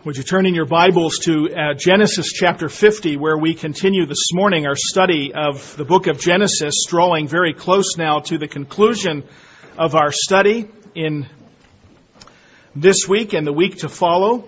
Would you turn in your Bibles to Genesis chapter 50, where we continue this morning our study of the book of Genesis, drawing very close now to the conclusion of our study in this week and the week to follow.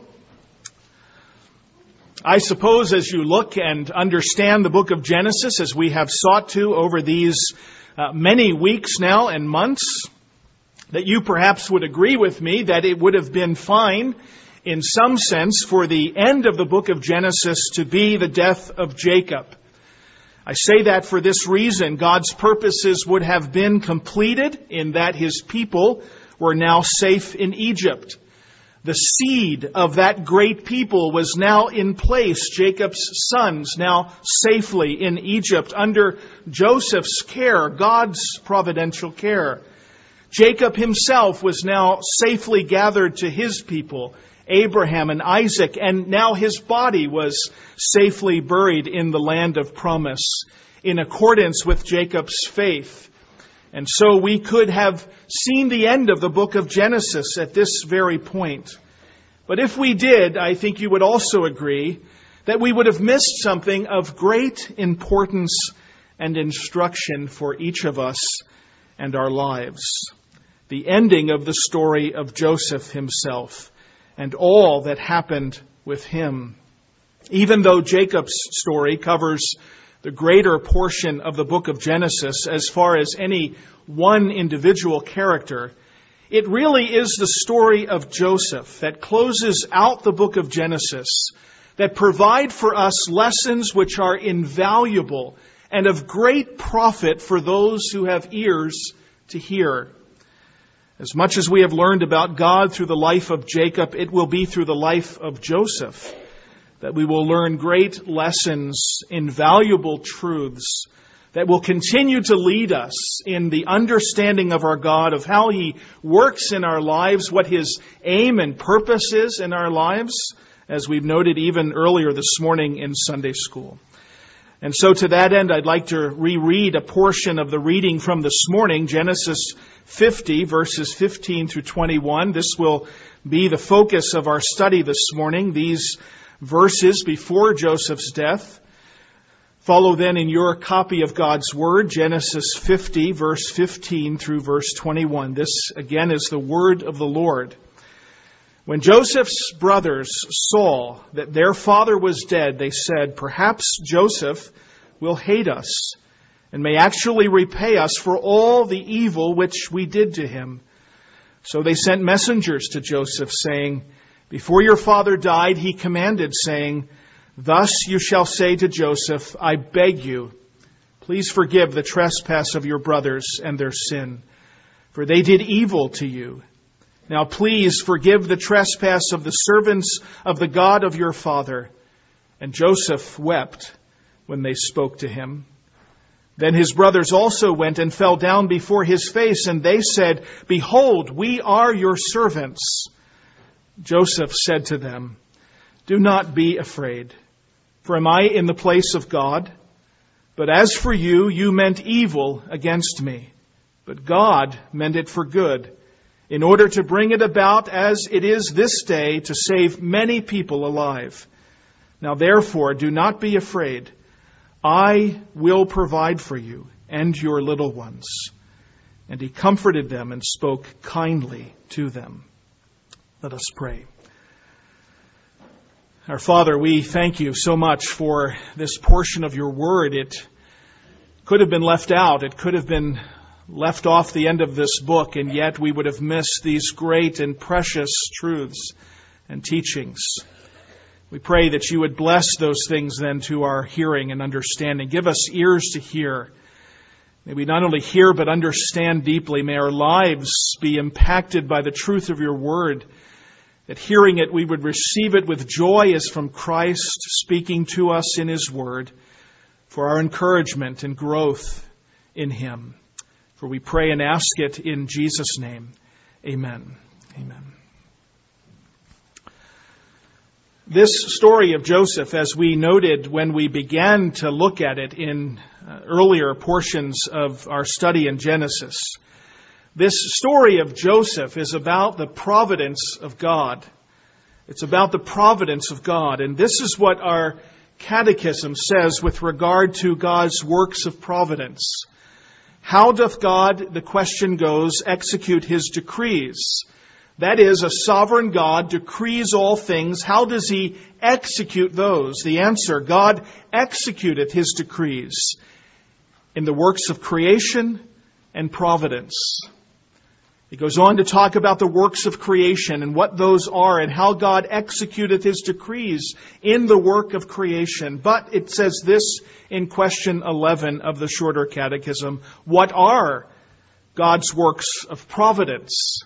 I suppose as you look and understand the book of Genesis, as we have sought to over these many weeks now and months, that you perhaps would agree with me that it would have been fine in some sense for the end of the book of Genesis to be the death of Jacob. I say that for this reason. God's purposes would have been completed in that his people were now safe in Egypt. The seed of that great people was now in place. Jacob's sons now safely in Egypt under Joseph's care, God's providential care. Jacob himself was now safely gathered to his people, Abraham and Isaac, and now his body was safely buried in the land of promise in accordance with Jacob's faith. And so we could have seen the end of the book of Genesis at this very point. But if we did, I think you would also agree that we would have missed something of great importance and instruction for each of us and our lives. The ending of the story of Joseph himself and all that happened with him. Even though Jacob's story covers the greater portion of the book of Genesis as far as any one individual character, it really is the story of Joseph that closes out the book of Genesis, that provide for us lessons which are invaluable and of great profit for those who have ears to hear. As much as we have learned about God through the life of Jacob, it will be through the life of Joseph that we will learn great lessons, invaluable truths that will continue to lead us in the understanding of our God, of how He works in our lives, what His aim and purpose is in our lives, as we've noted even earlier this morning in Sunday school. And so to that end, I'd like to reread a portion of the reading from this morning, Genesis 50, verses 15 through 21. This will be the focus of our study this morning, these verses before Joseph's death. Follow then in your copy of God's Word, Genesis 50, verse 15 through verse 21. This, again, is the word of the Lord. When Joseph's brothers saw that their father was dead, they said, "Perhaps Joseph will hate us and may actually repay us for all the evil which we did to him." So they sent messengers to Joseph, saying, "Before your father died, he commanded, saying, 'Thus you shall say to Joseph, I beg you, please forgive the trespass of your brothers and their sin, for they did evil to you. Now please forgive the trespass of the servants of the God of your father.' And Joseph wept when they spoke to him. Then his brothers also went and fell down before his face, and they said, 'Behold, we are your servants.' Joseph said to them, 'Do not be afraid, for am I in the place of God? But as for you, you meant evil against me, but God meant it for good, in order to bring it about as it is this day, to save many people alive. Now therefore, do not be afraid. I will provide for you and your little ones.' And he comforted them and spoke kindly to them." Let us pray. Our Father, we thank you so much for this portion of your word. It could have been left out. It could have been left off the end of this book, and yet we would have missed these great and precious truths and teachings. We pray that you would bless those things then to our hearing and understanding. Give us ears to hear. May we not only hear but understand deeply. May our lives be impacted by the truth of your word, that hearing it we would receive it with joy as from Christ speaking to us in his word for our encouragement and growth in him. For we pray and ask it in Jesus' name. Amen. Amen. This story of Joseph, as we noted when we began to look at it in earlier portions of our study in Genesis, this story of Joseph is about the providence of God. It's about the providence of God. And this is what our catechism says with regard to God's works of providence. How doth God, the question goes, execute His decrees? That is, a sovereign God decrees all things. How does He execute those? The answer, God executeth His decrees in the works of creation and providence. He goes on to talk about the works of creation and what those are and how God executeth His decrees in the work of creation. But it says this in question 11 of the Shorter Catechism. What are God's works of providence?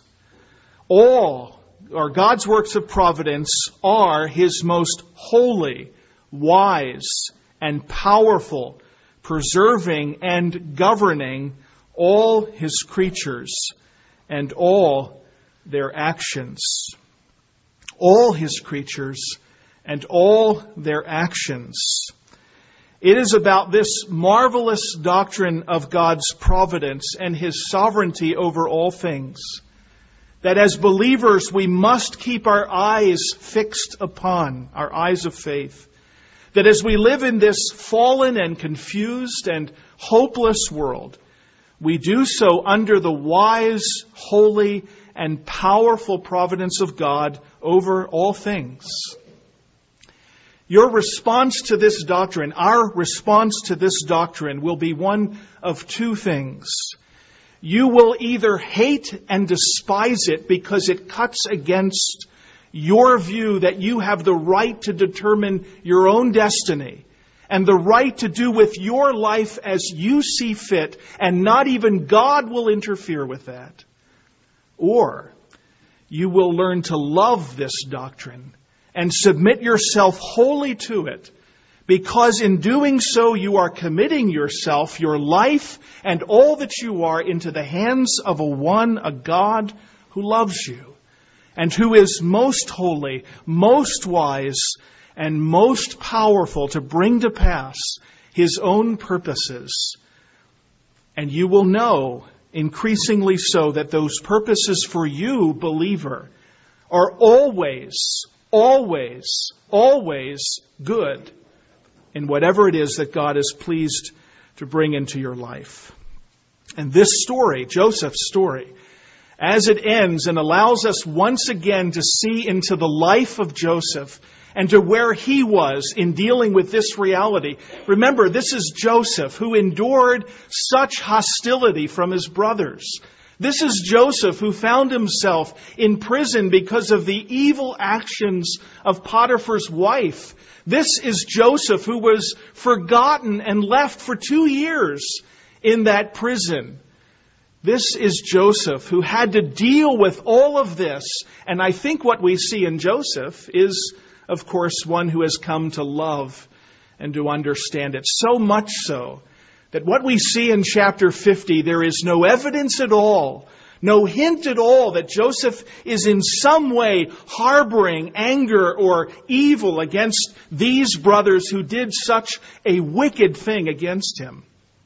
God's works of providence are His most holy, wise, and powerful, preserving and governing all His creatures and all their actions. All His creatures and all their actions. It is about this marvelous doctrine of God's providence and His sovereignty over all things that as believers we must keep our eyes fixed upon, our eyes of faith. That as we live in this fallen and confused and hopeless world, we do so under the wise, holy, and powerful providence of God over all things. Your response to this doctrine, our response to this doctrine, will be one of two things. You will either hate and despise it because it cuts against your view that you have the right to determine your own destiny and the right to do with your life as you see fit, and not even God will interfere with that. Or you will learn to love this doctrine and submit yourself wholly to it, because in doing so you are committing yourself, your life, and all that you are into the hands of a God who loves you and who is most holy, most wise, and most powerful to bring to pass His own purposes. And you will know, increasingly so, that those purposes for you, believer, are always, always, always good in whatever it is that God is pleased to bring into your life. And this story, Joseph's story, as it ends and allows us once again to see into the life of Joseph and to where he was in dealing with this reality. Remember, this is Joseph who endured such hostility from his brothers. This is Joseph who found himself in prison because of the evil actions of Potiphar's wife. This is Joseph who was forgotten and left for 2 years in that prison. This is Joseph who had to deal with all of this. And I think what we see in Joseph is, of course, one who has come to love and to understand it. So much so that what we see in chapter 50, there is no evidence at all, no hint at all that Joseph is in some way harboring anger or evil against these brothers who did such a wicked thing against him.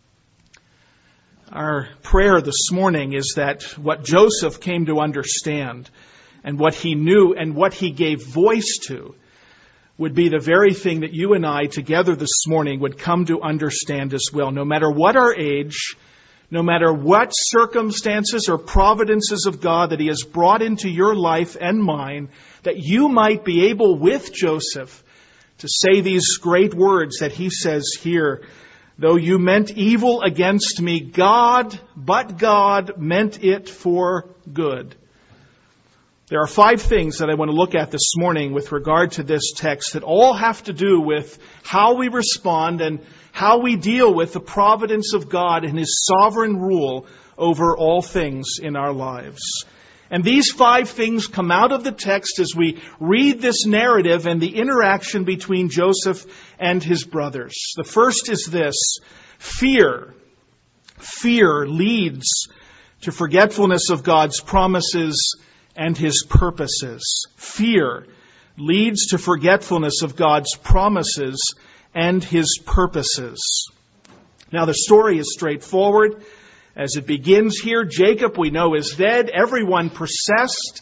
Our prayer this morning is that what Joseph came to understand and what he knew and what he gave voice to would be the very thing that you and I together this morning would come to understand as well. No matter what our age, no matter what circumstances or providences of God that He has brought into your life and mine, that you might be able with Joseph to say these great words that he says here. Though you meant evil against me, but God meant it for good. There are 5 things that I want to look at this morning with regard to this text that all have to do with how we respond and how we deal with the providence of God and His sovereign rule over all things in our lives. And these 5 things come out of the text as we read this narrative and the interaction between Joseph and his brothers. The first is this: fear. Fear leads to forgetfulness of God's promises and His purposes. Fear leads to forgetfulness of God's promises and His purposes. Now, the story is straightforward. As it begins here, Jacob, we know, is dead. Everyone processed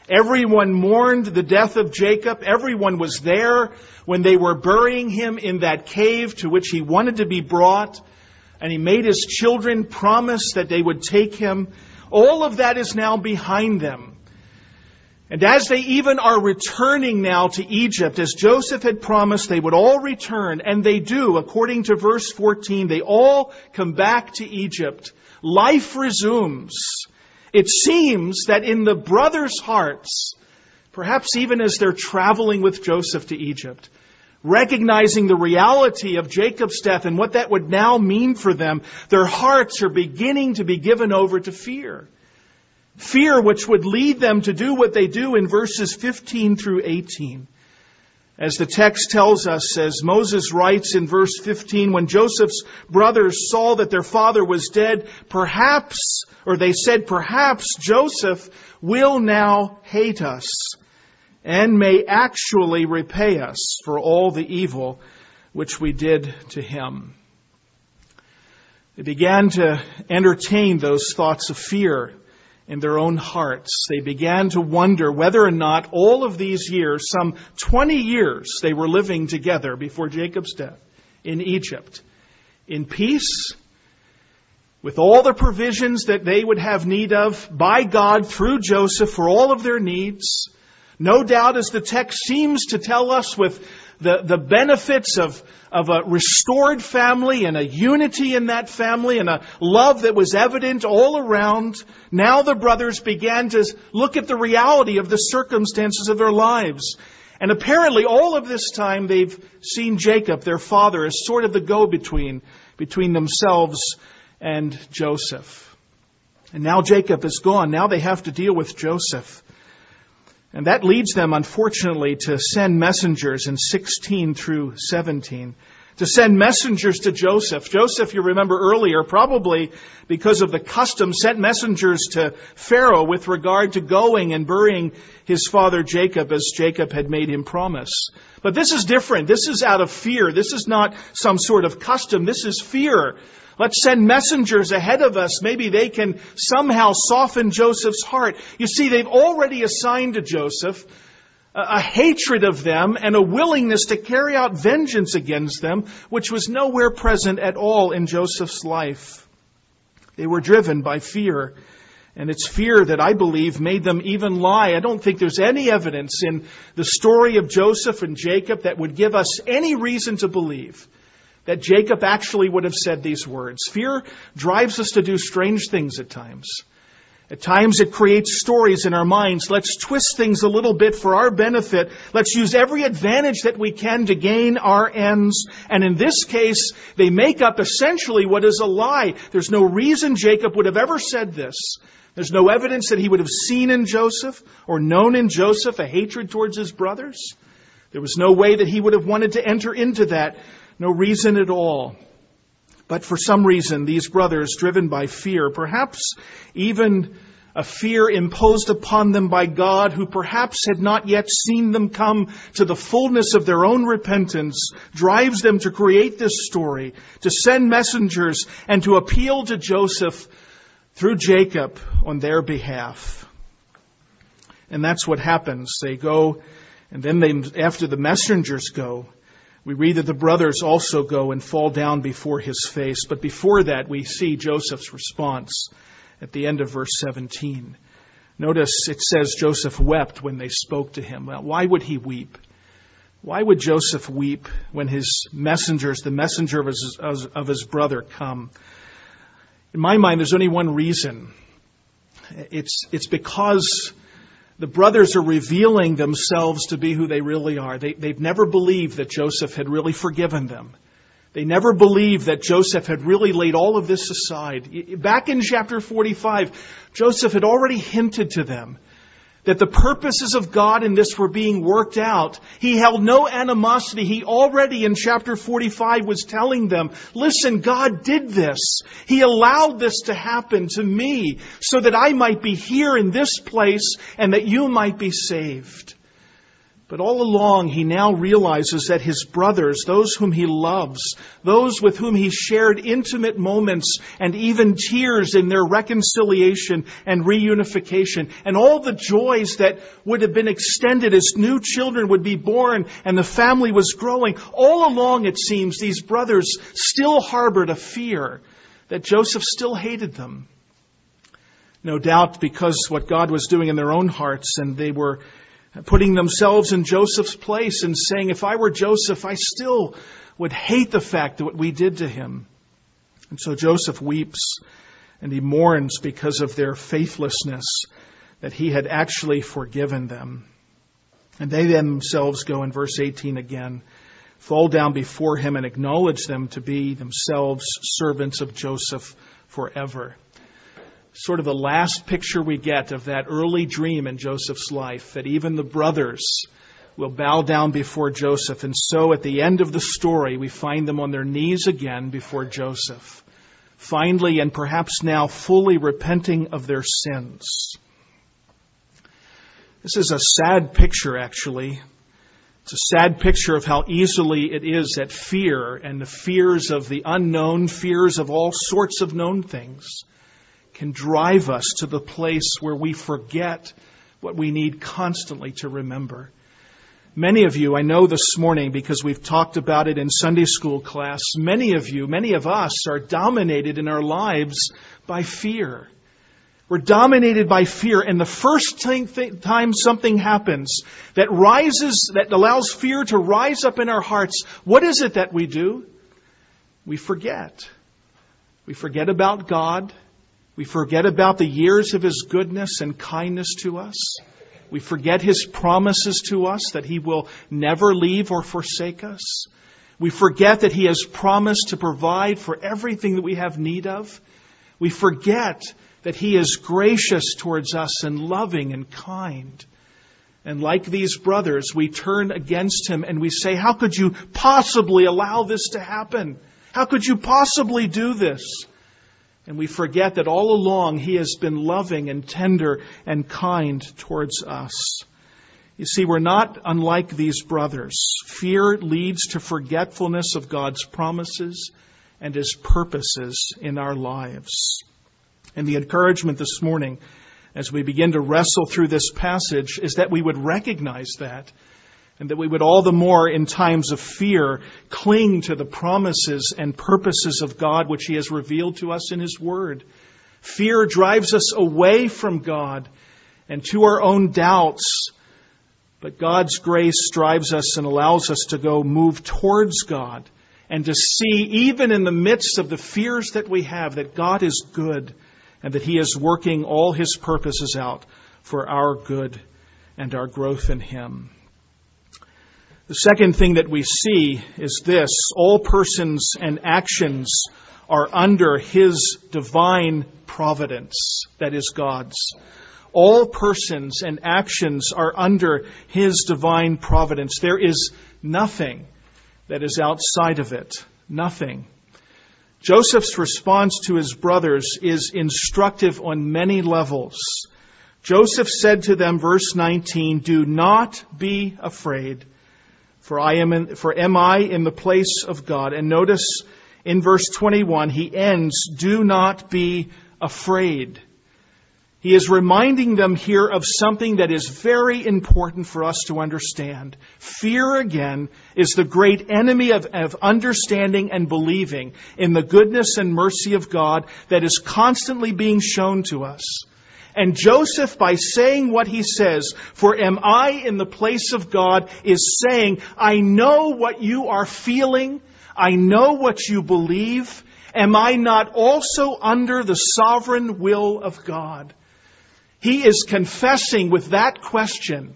Everyone mourned the death of Jacob. Everyone was there when they were burying him in that cave to which he wanted to be brought. And he made his children promise that they would take him. All of that is now behind them. And as they even are returning now to Egypt, as Joseph had promised, they would all return. And they do, according to verse 14. They all come back to Egypt. Life resumes. It seems that in the brothers' hearts, perhaps even as they're traveling with Joseph to Egypt, recognizing the reality of Jacob's death and what that would now mean for them, their hearts are beginning to be given over to fear. Fear which would lead them to do what they do in verses 15 through 18. As the text tells us, as Moses writes in verse 15, when Joseph's brothers saw that their father was dead, they said, perhaps Joseph will now hate us and may actually repay us for all the evil which we did to him. They began to entertain those thoughts of fear in their own hearts. They began to wonder whether or not all of these years, some 20 years, they were living together before Jacob's death in Egypt, in peace, with all the provisions that they would have need of by God through Joseph for all of their needs. No doubt, as the text seems to tell us, with the benefits of a restored family and a unity in that family and a love that was evident all around. Now the brothers began to look at the reality of the circumstances of their lives. And apparently all of this time they've seen Jacob, their father, as sort of the go-between between themselves and Joseph. And now Jacob is gone. Now they have to deal with Joseph. And that leads them, unfortunately, to send messengers in 16 through 17. To send messengers to Joseph. Joseph, you remember earlier, probably because of the custom, sent messengers to Pharaoh with regard to going and burying his father Jacob as Jacob had made him promise. But this is different. This is out of fear. This is not some sort of custom. This is fear. Let's send messengers ahead of us. Maybe they can somehow soften Joseph's heart. You see, they've already assigned to Joseph a hatred of them and a willingness to carry out vengeance against them, which was nowhere present at all in Joseph's life. They were driven by fear. And it's fear that I believe made them even lie. I don't think there's any evidence in the story of Joseph and Jacob that would give us any reason to believe that Jacob actually would have said these words. Fear drives us to do strange things at times. At times it creates stories in our minds. Let's twist things a little bit for our benefit. Let's use every advantage that we can to gain our ends. And in this case, they make up essentially what is a lie. There's no reason Jacob would have ever said this. There's no evidence that he would have seen in Joseph or known in Joseph a hatred towards his brothers. There was no way that he would have wanted to enter into that. No reason at all. But for some reason, these brothers, driven by fear, perhaps even a fear imposed upon them by God, who perhaps had not yet seen them come to the fullness of their own repentance, drives them to create this story, to send messengers and to appeal to Joseph through Jacob on their behalf. And that's what happens. They go, and then after the messengers go, we read that the brothers also go and fall down before his face. But before that, we see Joseph's response at the end of verse 17. Notice it says Joseph wept when they spoke to him. Well, why would he weep? Why would Joseph weep when his messengers, the messenger of his brother, come? In my mind, there's only one reason. It's because the brothers are revealing themselves to be who they really are. They've never believed that Joseph had really forgiven them. They never believed that Joseph had really laid all of this aside. Back in chapter 45, Joseph had already hinted to them that the purposes of God in this were being worked out. He held no animosity. He already in chapter 45 was telling them, listen, God did this. He allowed this to happen to me so that I might be here in this place and that you might be saved. But all along, he now realizes that his brothers, those whom he loves, those with whom he shared intimate moments and even tears in their reconciliation and reunification, and all the joys that would have been extended as new children would be born and the family was growing, all along, it seems, these brothers still harbored a fear that Joseph still hated them. No doubt because what God was doing in their own hearts, and they were putting themselves in Joseph's place and saying, if I were Joseph, I still would hate the fact that what we did to him. And so Joseph weeps and he mourns because of their faithlessness, that he had actually forgiven them. And they themselves go in verse 18 again, fall down before him and acknowledge them to be themselves servants of Joseph forever. Sort of the last picture we get of that early dream in Joseph's life, that even the brothers will bow down before Joseph. And so at the end of the story, we find them on their knees again before Joseph, finally and perhaps now fully repenting of their sins. This is a sad picture, actually. It's a sad picture of how easily it is that fear and the fears of the unknown, fears of all sorts of known things, can drive us to the place where we forget what we need constantly to remember. Many of you, I know this morning, because we've talked about it in Sunday school class, many of us are dominated in our lives by fear. We're dominated by fear, and the first time something happens that allows fear to rise up in our hearts, what is it that we do? We forget. We forget about God. We forget about the years of His goodness and kindness to us. We forget His promises to us that He will never leave or forsake us. We forget that He has promised to provide for everything that we have need of. We forget that He is gracious towards us and loving and kind. And like these brothers, we turn against Him and we say, how could you possibly allow this to happen? How could you possibly do this? And we forget that all along He has been loving and tender and kind towards us. You see, we're not unlike these brothers. Fear leads to forgetfulness of God's promises and His purposes in our lives. And the encouragement this morning, as we begin to wrestle through this passage, is that we would recognize that, and that we would all the more in times of fear cling to the promises and purposes of God which He has revealed to us in His Word. Fear drives us away from God and to our own doubts. But God's grace drives us and allows us to move towards God and to see, even in the midst of the fears that we have, that God is good and that He is working all His purposes out for our good and our growth in Him. The second thing that we see is this: all persons and actions are under His divine providence, that is God's. All persons and actions are under His divine providence. There is nothing that is outside of it. Nothing. Joseph's response to his brothers is instructive on many levels. Joseph said to them, verse 19, "Do not be afraid. For am I in the place of God?" And notice in verse 21, he ends, "Do not be afraid." He is reminding them here of something that is very important for us to understand. Fear, again, is the great enemy of understanding and believing in the goodness and mercy of God that is constantly being shown to us. And Joseph, by saying what he says, "For am I in the place of God," is saying, I know what you are feeling. I know what you believe. Am I not also under the sovereign will of God? He is confessing with that question,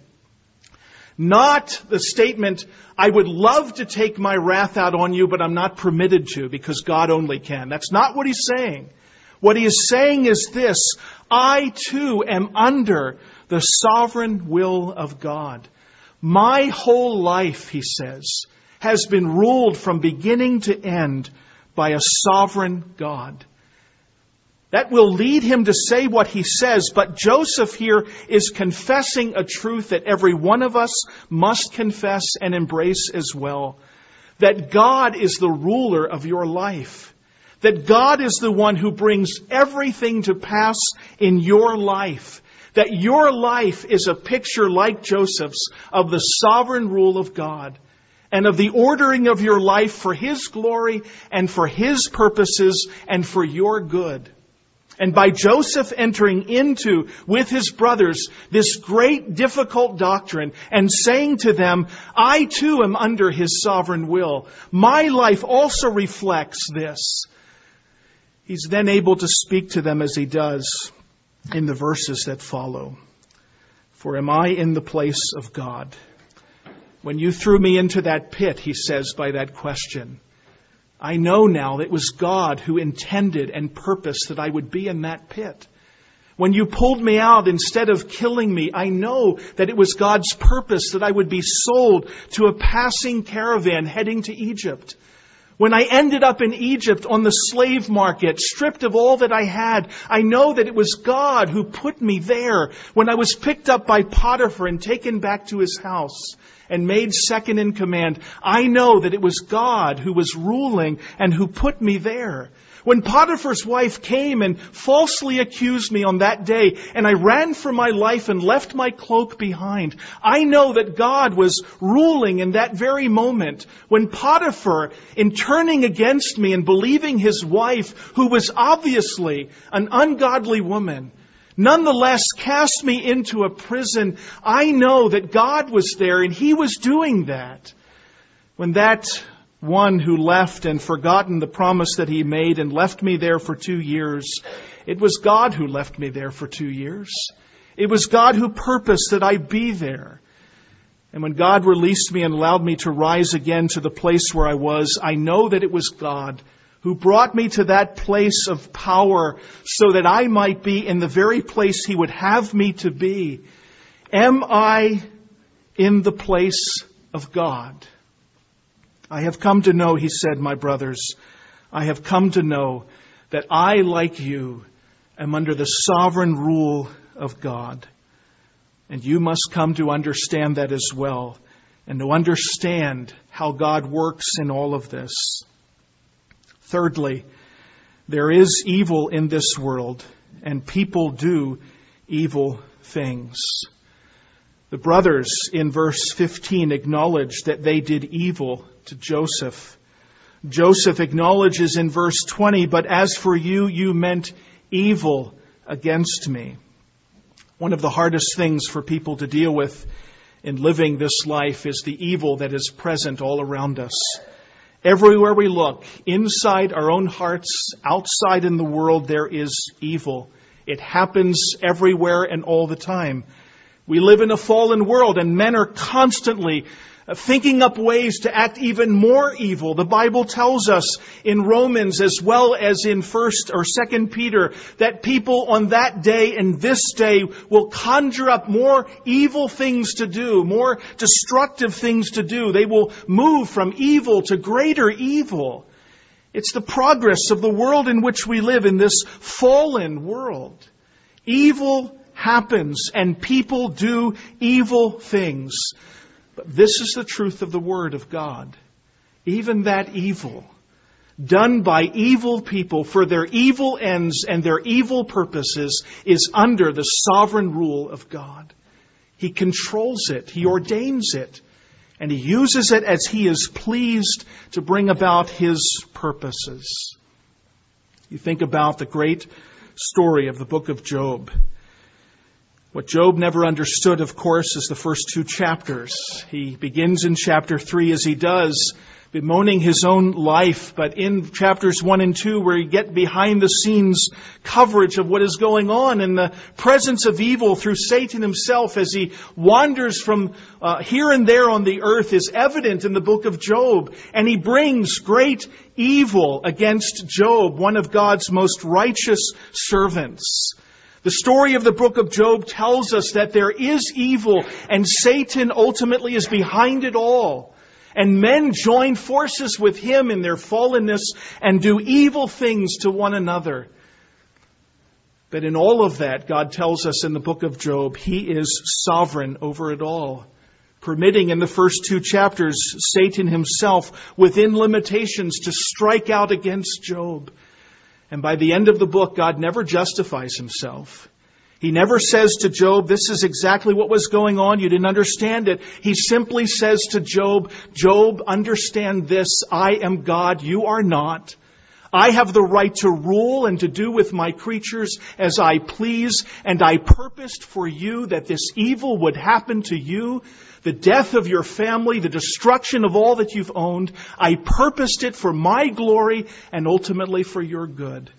not the statement, "I would love to take my wrath out on you, but I'm not permitted to because God only can." That's not what he's saying. What he is saying is this: I too am under the sovereign will of God. My whole life, he says, has been ruled from beginning to end by a sovereign God. That will lead him to say what he says, but Joseph here is confessing a truth that every one of us must confess and embrace as well. That God is the ruler of your life. That God is the one who brings everything to pass in your life. That your life is a picture like Joseph's of the sovereign rule of God and of the ordering of your life for His glory and for His purposes and for your good. And by Joseph entering into, with his brothers, this great difficult doctrine and saying to them, I too am under His sovereign will. My life also reflects this. He's then able to speak to them as he does in the verses that follow. For am I in the place of God? When you threw me into that pit, he says by that question, I know now that it was God who intended and purposed that I would be in that pit. When you pulled me out instead of killing me, I know that it was God's purpose that I would be sold to a passing caravan heading to Egypt. When I ended up in Egypt on the slave market, stripped of all that I had, I know that it was God who put me there. When I was picked up by Potiphar and taken back to his house and made second in command, I know that it was God who was ruling and who put me there. When Potiphar's wife came and falsely accused me on that day, and I ran for my life and left my cloak behind, I know that God was ruling in that very moment. When Potiphar, in turning against me and believing his wife, who was obviously an ungodly woman, nonetheless cast me into a prison, I know that God was there and He was doing that. When that one who left and forgotten the promise that he made and left me there for 2 years, it was God who left me there for 2 years. It was God who purposed that I be there. And when God released me and allowed me to rise again to the place where I was, I know that it was God who brought me to that place of power so that I might be in the very place He would have me to be. Am I in the place of God? I have come to know, he said, my brothers, I have come to know that I, like you, am under the sovereign rule of God. And you must come to understand that as well, and to understand how God works in all of this. Thirdly, there is evil in this world, and people do evil things. The brothers in verse 15 acknowledge that they did evil to Joseph. Joseph acknowledges in verse 20, but as for you, you meant evil against me. One of the hardest things for people to deal with in living this life is the evil that is present all around us. Everywhere we look, inside our own hearts, outside in the world, there is evil. It happens everywhere and all the time. We live in a fallen world, and men are constantly thinking up ways to act even more evil. The Bible tells us in Romans as well as in 1st or 2nd Peter that people on that day and this day will conjure up more evil things to do, more destructive things to do. They will move from evil to greater evil. It's the progress of the world in which we live, in this fallen world. Evil happens and people do evil things. But this is the truth of the Word of God. Even that evil, done by evil people for their evil ends and their evil purposes, is under the sovereign rule of God. He controls it. He ordains it. And He uses it as He is pleased to bring about His purposes. You think about the great story of the book of Job. What Job never understood, of course, is the first 2 chapters. He begins in chapter 3 as he does, bemoaning his own life. But in chapters 1 and 2, where you get behind the scenes coverage of what is going on in the presence of evil through Satan himself as he wanders from here and there on the earth, is evident in the book of Job. And he brings great evil against Job, one of God's most righteous servants. The story of the book of Job tells us that there is evil, and Satan ultimately is behind it all. And men join forces with him in their fallenness and do evil things to one another. But in all of that, God tells us in the book of Job, He is sovereign over it all, permitting in the first 2 chapters Satan himself, within limitations, to strike out against Job. And by the end of the book, God never justifies Himself. He never says to Job, this is exactly what was going on, you didn't understand it. He simply says to Job, Job, understand this, I am God, you are not. I have the right to rule and to do with my creatures as I please, and I purposed for you that this evil would happen to you, the death of your family, the destruction of all that you've owned. I purposed it for my glory and ultimately for your good.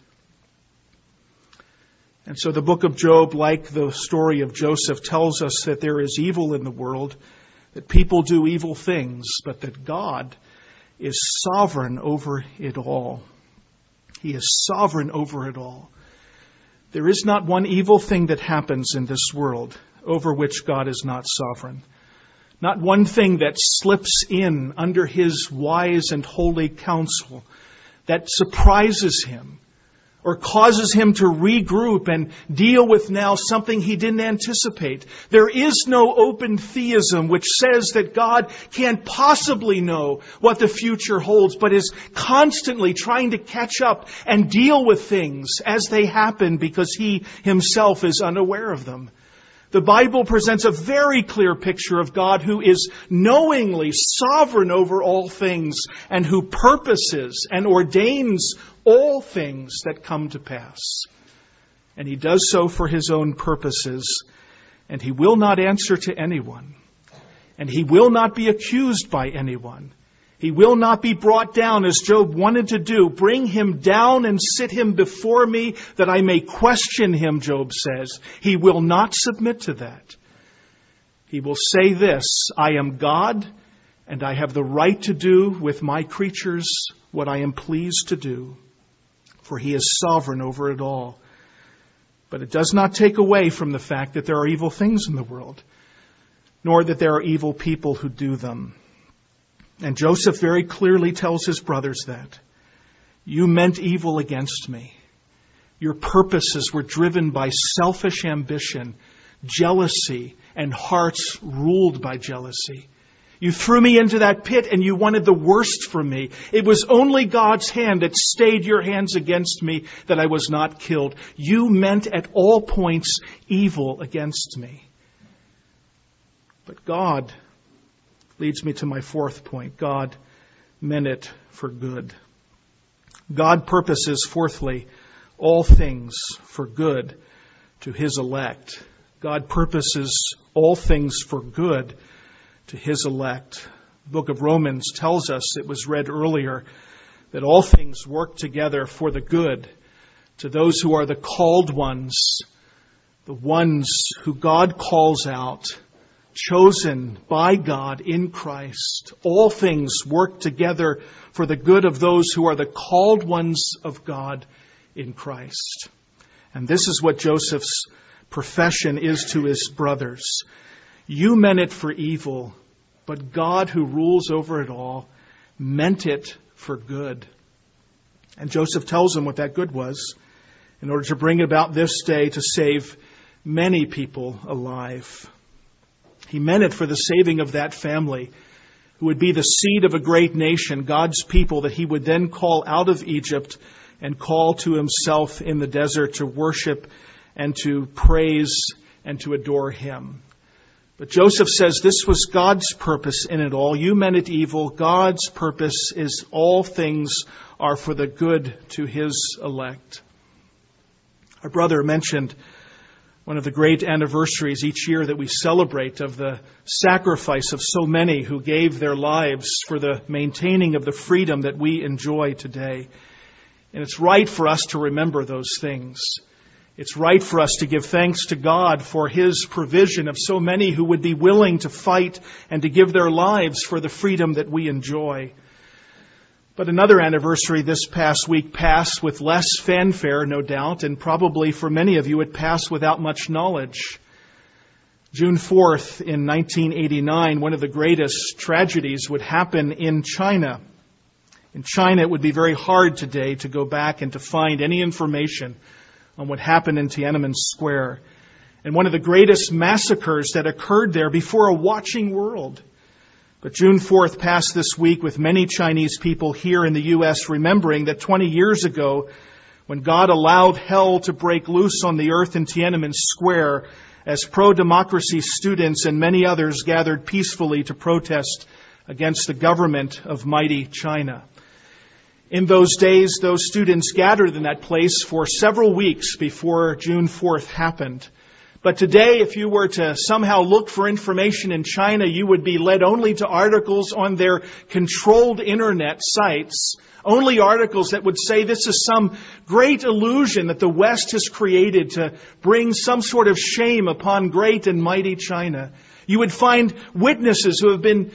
And so the book of Job, like the story of Joseph, tells us that there is evil in the world, that people do evil things, but that God is sovereign over it all. He is sovereign over it all. There is not one evil thing that happens in this world over which God is not sovereign. Not one thing that slips in under His wise and holy counsel that surprises Him or causes Him to regroup and deal with now something He didn't anticipate. There is no open theism which says that God can't possibly know what the future holds, but is constantly trying to catch up and deal with things as they happen because He Himself is unaware of them. The Bible presents a very clear picture of God who is knowingly sovereign over all things and who purposes and ordains all things that come to pass. And He does so for His own purposes, and He will not answer to anyone, and He will not be accused by anyone. He will not be brought down as Job wanted to do. Bring him down and sit him before me that I may question him, Job says. He will not submit to that. He will say this, I am God and I have the right to do with my creatures what I am pleased to do. For He is sovereign over it all. But it does not take away from the fact that there are evil things in the world, nor that there are evil people who do them. And Joseph very clearly tells his brothers that. You meant evil against me. Your purposes were driven by selfish ambition, jealousy, and hearts ruled by jealousy. You threw me into that pit and you wanted the worst for me. It was only God's hand that stayed your hands against me that I was not killed. You meant at all points evil against me. But God leads me to my 4th point. God meant it for good. God purposes, fourthly, all things for good to His elect. God purposes all things for good to His elect. The book of Romans tells us, it was read earlier, that all things work together for the good to those who are the called ones, the ones who God calls out, chosen by God in Christ. All things work together for the good of those who are the called ones of God in Christ. And this is what Joseph's profession is to his brothers. You meant it for evil, but God who rules over it all meant it for good. And Joseph tells them what that good was in order to bring about this day to save many people alive. He meant it for the saving of that family who would be the seed of a great nation, God's people that He would then call out of Egypt and call to Himself in the desert to worship and to praise and to adore Him. But Joseph says this was God's purpose in it all. You meant it evil. God's purpose is all things are for the good to His elect. Our brother mentioned one of the great anniversaries each year that we celebrate of the sacrifice of so many who gave their lives for the maintaining of the freedom that we enjoy today. And it's right for us to remember those things. It's right for us to give thanks to God for His provision of so many who would be willing to fight and to give their lives for the freedom that we enjoy. But another anniversary this past week passed with less fanfare, no doubt, and probably for many of you it passed without much knowledge. June 4th in 1989, one of the greatest tragedies would happen in China. In China, it would be very hard today to go back and to find any information on what happened in Tiananmen Square and one of the greatest massacres that occurred there before a watching world. But June 4th passed this week with many Chinese people here in the U.S. remembering that 20 years ago, when God allowed hell to break loose on the earth in Tiananmen Square, as pro-democracy students and many others gathered peacefully to protest against the government of mighty China. In those days, those students gathered in that place for several weeks before June 4th happened. But today, if you were to somehow look for information in China, you would be led only to articles on their controlled internet sites, only articles that would say this is some great illusion that the West has created to bring some sort of shame upon great and mighty China. You would find witnesses who have been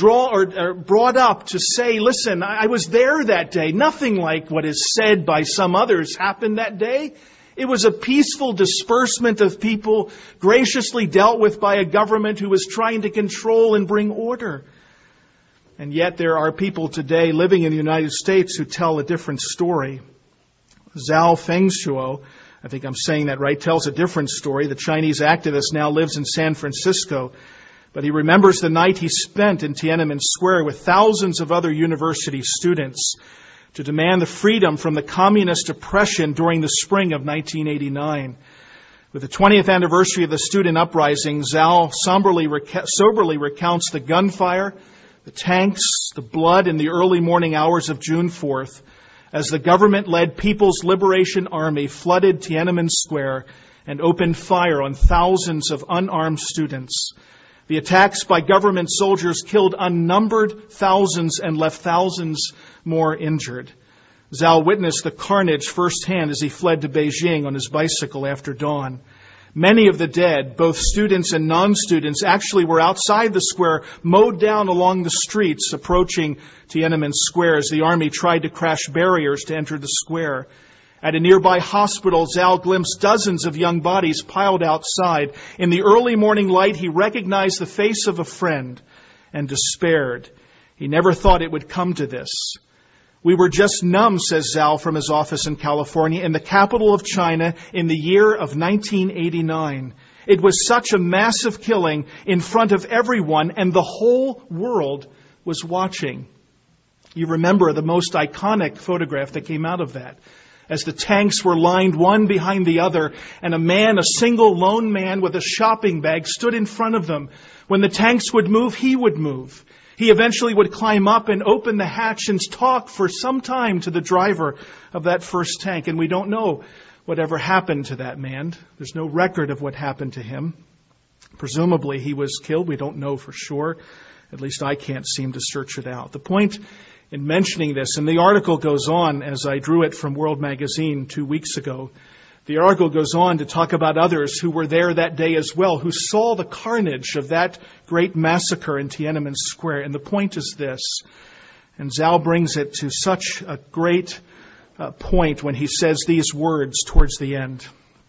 brought up to say, listen, I was there that day. Nothing like what is said by some others happened that day. It was a peaceful disbursement of people graciously dealt with by a government who was trying to control and bring order. And yet there are people today living in the United States who tell a different story. Zhao Fengshuo, I think I'm saying that right, tells a different story. The Chinese activist now lives in San Francisco, but he remembers the night he spent in Tiananmen Square with thousands of other university students to demand the freedom from the communist oppression during the spring of 1989. With the 20th anniversary of the student uprising, Zhao soberly recounts the gunfire, the tanks, the blood in the early morning hours of June 4th, as the government-led People's Liberation Army flooded Tiananmen Square and opened fire on thousands of unarmed students. The attacks by government soldiers killed unnumbered thousands and left thousands more injured. Zhao witnessed the carnage firsthand as he fled to Beijing on his bicycle after dawn. Many of the dead, both students and non-students, actually were outside the square, mowed down along the streets approaching Tiananmen Square as the army tried to crash barriers to enter the square. At a nearby hospital, Zhao glimpsed dozens of young bodies piled outside. In the early morning light, he recognized the face of a friend and despaired. He never thought it would come to this. We were just numb, says Zhao from his office in California, in the capital of China in the year of 1989. It was such a massive killing in front of everyone, and the whole world was watching. You remember the most iconic photograph that came out of that, as the tanks were lined one behind the other, and a single lone man with a shopping bag stood in front of them. When the tanks would move, he would move. He eventually would climb up and open the hatch and talk for some time to the driver of that first tank. And we don't know whatever happened to that man. There's no record of what happened to him. Presumably he was killed. We don't know for sure. At least I can't seem to search it out. The point in mentioning this, and the article goes on as I drew it from World Magazine 2 weeks ago, the article goes on to talk about others who were there that day as well, who saw the carnage of that great massacre in Tiananmen Square. And the point is this, and Zhao brings it to such a great point when he says these words towards the end.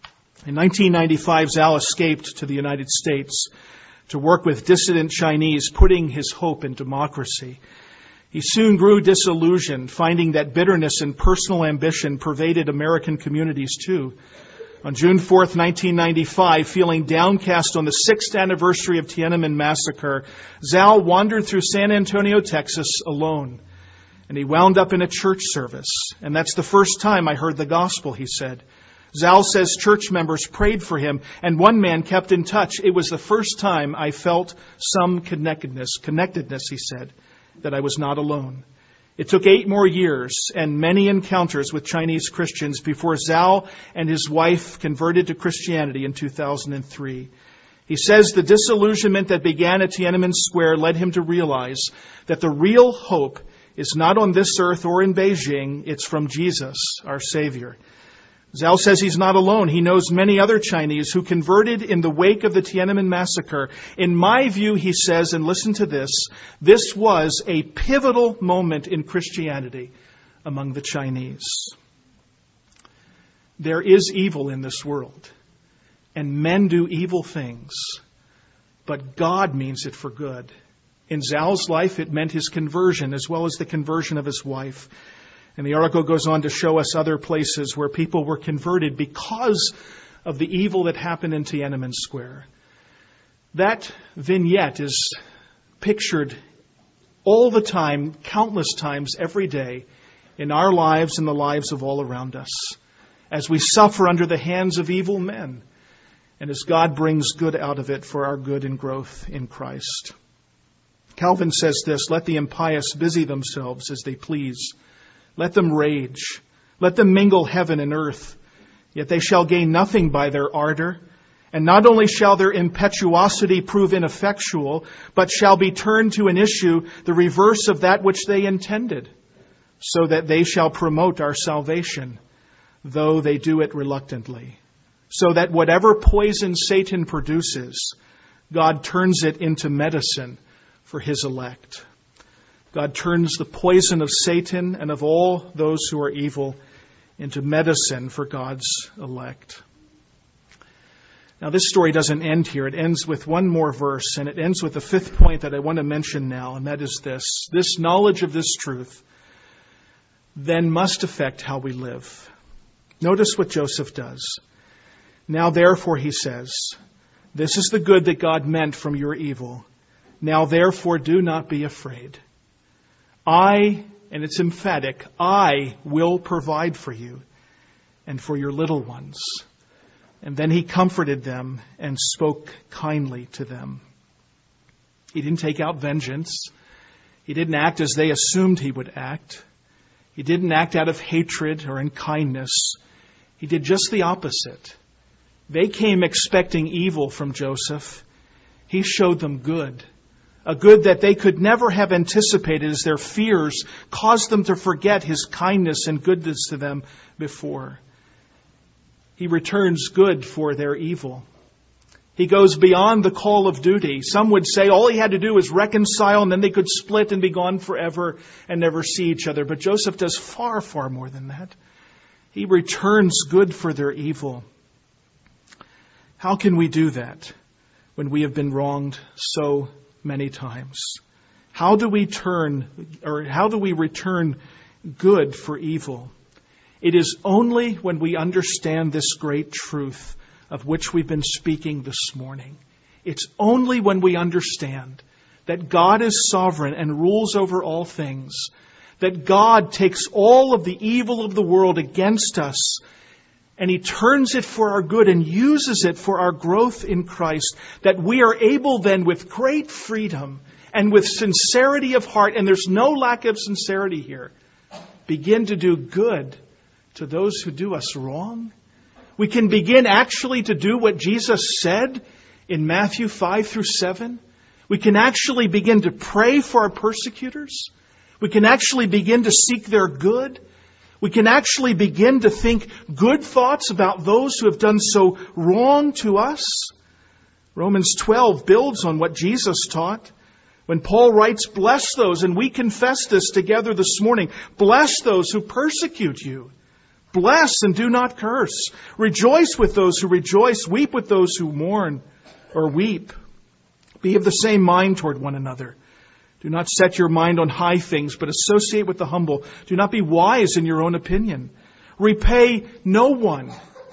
In 1995, Zhao escaped to the United States to work with dissident Chinese, putting his hope in democracy. He soon grew disillusioned, finding that bitterness and personal ambition pervaded American communities too. On June 4th, 1995, feeling downcast on the 6th anniversary of Tiananmen Massacre, Zhao wandered through San Antonio, Texas, alone. And he wound up in a church service. And that's the first time I heard the gospel, he said. Zhao says church members prayed for him, and one man kept in touch. It was the first time I felt some connectedness, he said, that I was not alone. It took 8 more years and many encounters with Chinese Christians before Zhao and his wife converted to Christianity in 2003. He says the disillusionment that began at Tiananmen Square led him to realize that the real hope is not on this earth or in Beijing, it's from Jesus, our Savior. Zhao says he's not alone. He knows many other Chinese who converted in the wake of the Tiananmen Massacre. In my view, he says, and listen to this was a pivotal moment in Christianity among the Chinese. There is evil in this world, and men do evil things, but God means it for good. In Zhao's life, it meant his conversion as well as the conversion of his wife. And the article goes on to show us other places where people were converted because of the evil that happened in Tiananmen Square. That vignette is pictured all the time, countless times every day, in our lives and the lives of all around us, as we suffer under the hands of evil men, and as God brings good out of it for our good and growth in Christ. Calvin says this: let the impious busy themselves as they please. Let them rage. Let them mingle heaven and earth. Yet they shall gain nothing by their ardor. And not only shall their impetuosity prove ineffectual, but shall be turned to an issue the reverse of that which they intended, so that they shall promote our salvation, though they do it reluctantly. So that whatever poison Satan produces, God turns it into medicine for his elect. God turns the poison of Satan and of all those who are evil into medicine for God's elect. Now, this story doesn't end here. It ends with one more verse, and it ends with the fifth point that I want to mention now, and that is this. This knowledge of this truth then must affect how we live. Notice what Joseph does. Now, therefore, he says, this is the good that God meant from your evil. Now, therefore, do not be afraid. I, and it's emphatic, I will provide for you and for your little ones. And then he comforted them and spoke kindly to them. He didn't take out vengeance. He didn't act as they assumed he would act. He didn't act out of hatred or in kindness. He did just the opposite. They came expecting evil from Joseph. He showed them good. A good that they could never have anticipated, as their fears caused them to forget his kindness and goodness to them before. He returns good for their evil. He goes beyond the call of duty. Some would say all he had to do was reconcile and then they could split and be gone forever and never see each other. But Joseph does far, far more than that. He returns good for their evil. How can we do that when we have been wronged so many times? How do we return good for evil? It is only when we understand this great truth of which we've been speaking this morning. It's only when we understand that God is sovereign and rules over all things, that God takes all of the evil of the world against us and He turns it for our good and uses it for our growth in Christ, that we are able then with great freedom and with sincerity of heart, and there's no lack of sincerity here, begin to do good to those who do us wrong. We can begin actually to do what Jesus said in Matthew 5 through 7. We can actually begin to pray for our persecutors. We can actually begin to seek their good. We can actually begin to think good thoughts about those who have done so wrong to us. Romans 12 builds on what Jesus taught. When Paul writes, bless those, and we confess this together this morning, bless those who persecute you. Bless and do not curse. Rejoice with those who rejoice. Weep with those who mourn or weep. Be of the same mind toward one another. Do not set your mind on high things, but associate with the humble. Do not be wise in your own opinion. Repay no one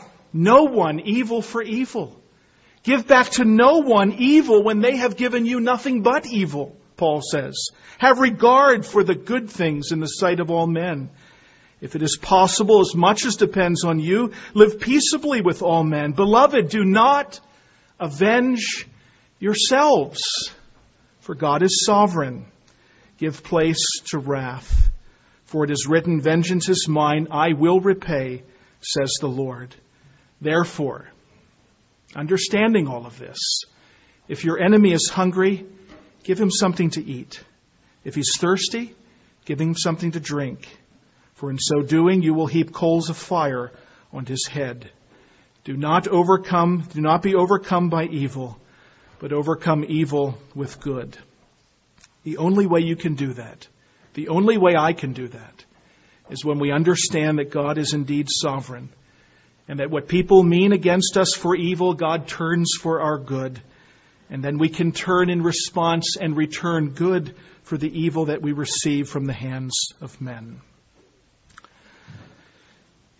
evil for evil. Give back to no one evil when they have given you nothing but evil, Paul says. Have regard for the good things in the sight of all men. If it is possible, as much as depends on you, live peaceably with all men. Beloved, do not avenge yourselves, for God is sovereign. Give place to wrath, for it is written, vengeance is mine, I will repay, says the Lord. Therefore, understanding all of this, if your enemy is hungry, give him something to eat. If he's thirsty, give him something to drink. For in so doing, you will heap coals of fire on his head. Do not be overcome by evil, but overcome evil with good. The only way you can do that, the only way I can do that, is when we understand that God is indeed sovereign, and that what people mean against us for evil, God turns for our good. And then we can turn in response and return good for the evil that we receive from the hands of men.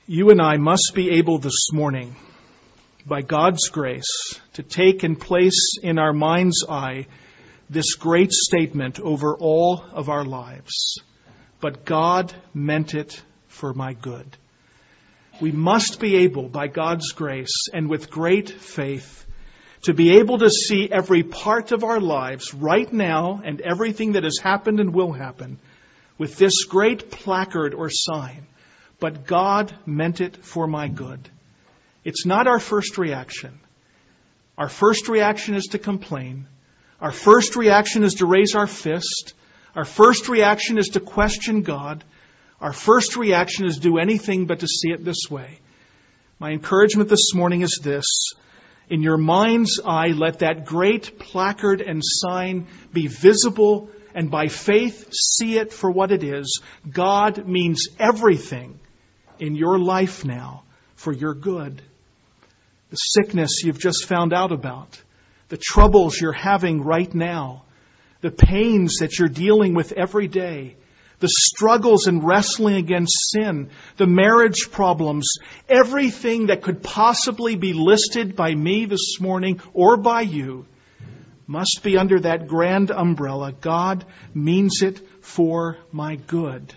You and I must be able this morning, by God's grace, to take and place in our mind's eye this great statement over all of our lives. But God meant it for my good. We must be able, by God's grace and with great faith, to be able to see every part of our lives right now and everything that has happened and will happen with this great placard or sign. But God meant it for my good. It's not our first reaction. Our first reaction is to complain. Our first reaction is to raise our fist. Our first reaction is to question God. Our first reaction is to do anything but to see it this way. My encouragement this morning is this. In your mind's eye, let that great placard and sign be visible, and by faith see it for what it is. God means everything in your life now for your good. The sickness you've just found out about, the troubles you're having right now, the pains that you're dealing with every day, the struggles and wrestling against sin, the marriage problems, everything that could possibly be listed by me this morning or by you must be under that grand umbrella. God means it for my good.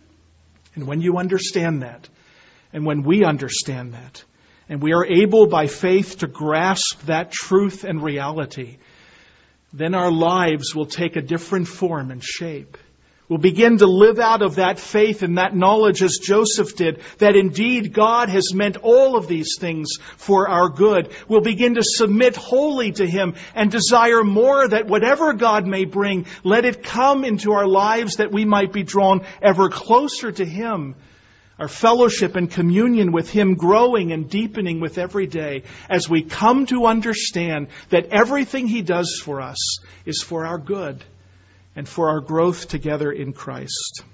And when you understand that, and when we understand that, and we are able by faith to grasp that truth and reality, then our lives will take a different form and shape. We'll begin to live out of that faith and that knowledge as Joseph did, that indeed God has meant all of these things for our good. We'll begin to submit wholly to Him and desire more, that whatever God may bring, let it come into our lives that we might be drawn ever closer to Him. Our fellowship and communion with Him growing and deepening with every day as we come to understand that everything He does for us is for our good and for our growth together in Christ.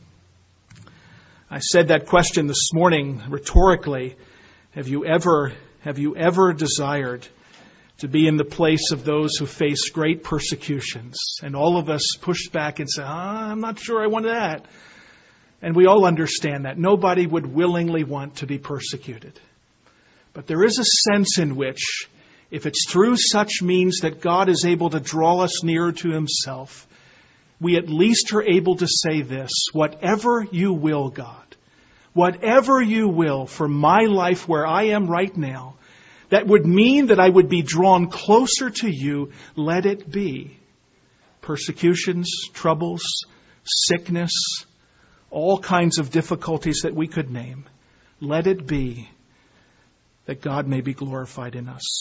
I said that question this morning rhetorically. Have you ever desired to be in the place of those who face great persecutions? And all of us pushed back and said, I'm not sure I want that. And we all understand that. Nobody would willingly want to be persecuted. But there is a sense in which, if it's through such means that God is able to draw us nearer to Himself, we at least are able to say this: whatever you will, God, whatever you will for my life where I am right now, that would mean that I would be drawn closer to you, let it be. Persecutions, troubles, sickness, all kinds of difficulties that we could name. Let it be that God may be glorified in us.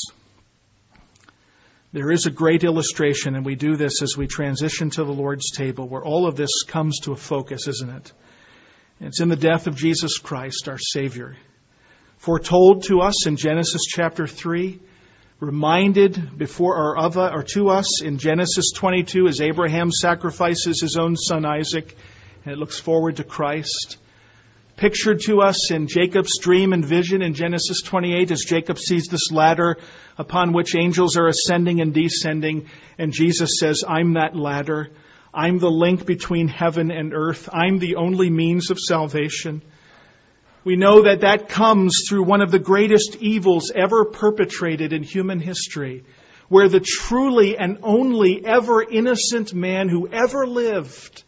There is a great illustration, and we do this as we transition to the Lord's table, where all of this comes to a focus, isn't it? It's in the death of Jesus Christ, our Savior. Foretold to us in Genesis chapter 3, reminded before or to us in Genesis 22 as Abraham sacrifices his own son Isaac, and it looks forward to Christ. Pictured to us in Jacob's dream and vision in Genesis 28 as Jacob sees this ladder upon which angels are ascending and descending. And Jesus says, I'm that ladder. I'm the link between heaven and earth. I'm the only means of salvation. We know that that comes through one of the greatest evils ever perpetrated in human history, where the truly and only ever innocent man who ever lived,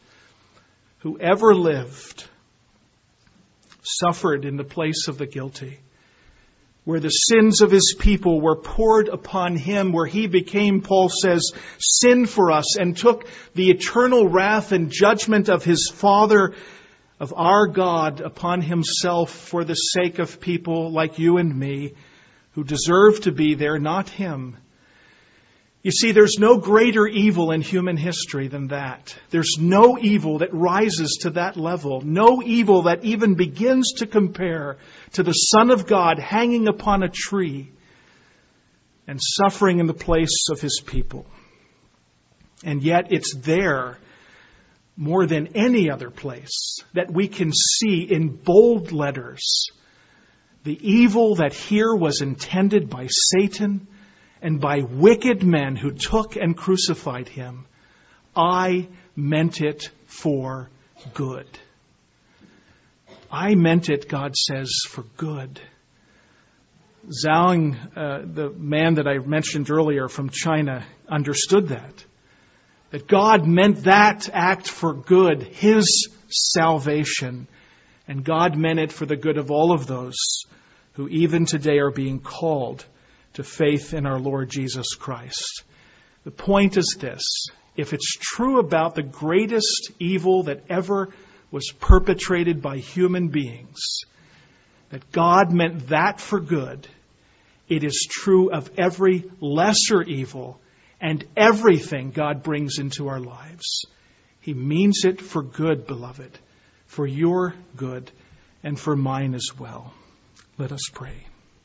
suffered in the place of the guilty, where the sins of His people were poured upon Him, where He became, Paul says, sin for us and took the eternal wrath and judgment of His Father, of our God, upon Himself for the sake of people like you and me who deserve to be there, not Him. You see, there's no greater evil in human history than that. There's no evil that rises to that level. No evil that even begins to compare to the Son of God hanging upon a tree and suffering in the place of His people. And yet it's there, more than any other place, that we can see in bold letters the evil that here was intended by Satan and by wicked men who took and crucified Him. I meant it for good. I meant it, God says, for good. Zhang, the man that I mentioned earlier from China, understood that. That God meant that act for good, His salvation. And God meant it for the good of all of those who even today are being called to faith in our Lord Jesus Christ. The point is this: if it's true about the greatest evil that ever was perpetrated by human beings, that God meant that for good, it is true of every lesser evil and everything God brings into our lives. He means it for good, beloved, for your good and for mine as well. Let us pray.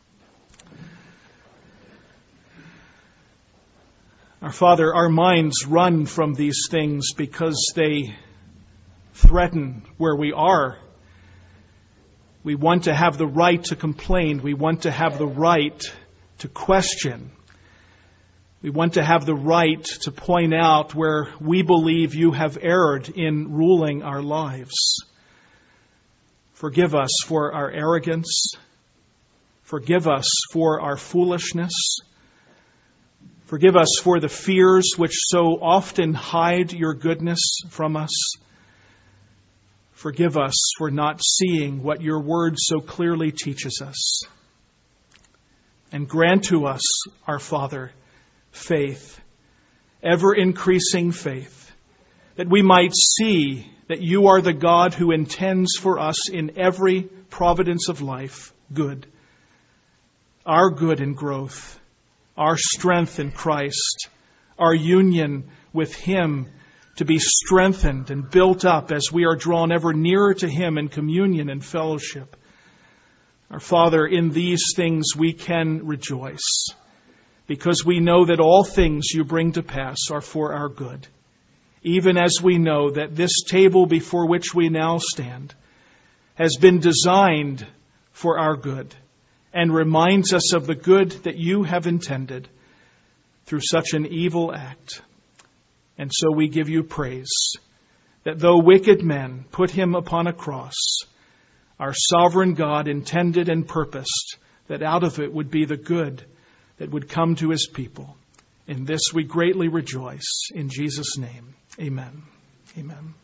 Our Father, our minds run from these things because they threaten where we are. We want to have the right to complain. We want to have the right to question. We want to have the right to point out where we believe you have erred in ruling our lives. Forgive us for our arrogance. Forgive us for our foolishness. Forgive us for the fears which so often hide your goodness from us. Forgive us for not seeing what your word so clearly teaches us. And grant to us, our Father, faith, ever increasing faith, that we might see that you are the God who intends for us in every providence of life good, our good and growth, our strength in Christ, our union with Him to be strengthened and built up as we are drawn ever nearer to Him in communion and fellowship. Our Father, in these things we can rejoice, because we know that all things you bring to pass are for our good, even as we know that this table before which we now stand has been designed for our good and reminds us of the good that you have intended through such an evil act. And so we give you praise that though wicked men put him upon a cross, our sovereign God intended and purposed that out of it would be the good that would come to His people. In this we greatly rejoice. In Jesus' name, amen. Amen.